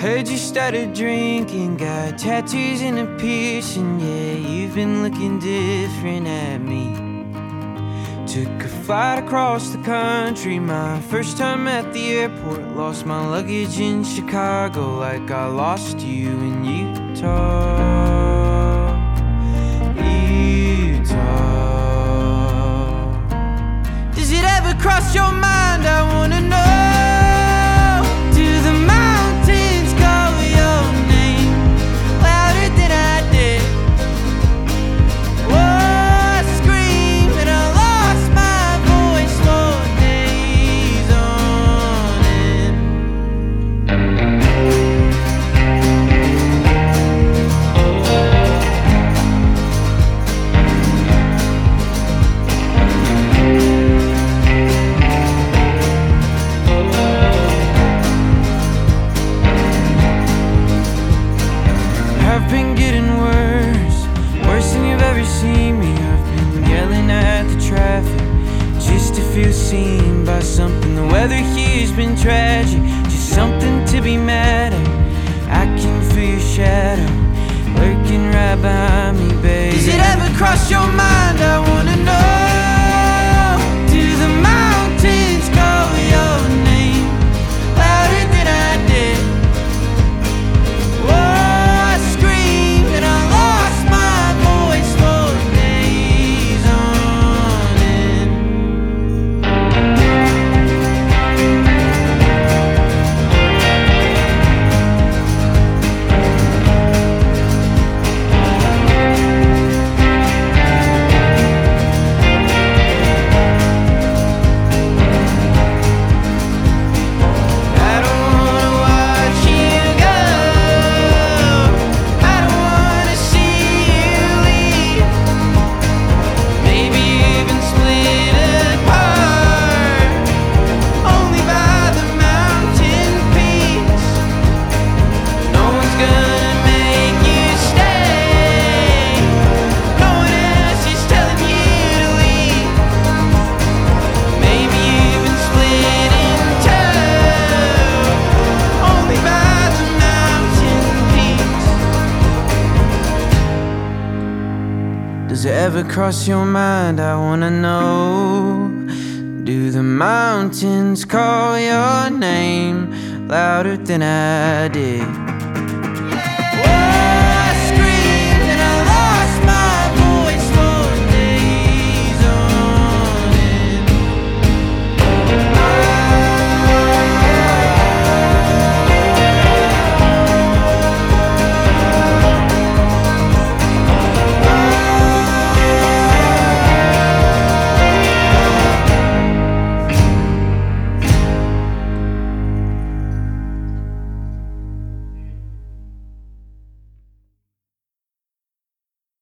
Heard you started drinking, got tattoos and a piercing. Yeah, you've been looking different at me. Took a flight across the country, my first time at the airport. Lost my luggage in Chicago like I lost you in Utah. Does it ever cross your mind? I wanna know. I've been getting worse than you've ever seen me. I've been yelling at the traffic just to feel seen by something. The weather here's been tragic, just something to be mad at. I can feel your shadow lurking right behind me, baby. Does it ever cross your mind? I wanna know. Do the mountains call your name louder than I did? Does it ever cross your mind? I wanna know. Do the mountains call your name louder than I did?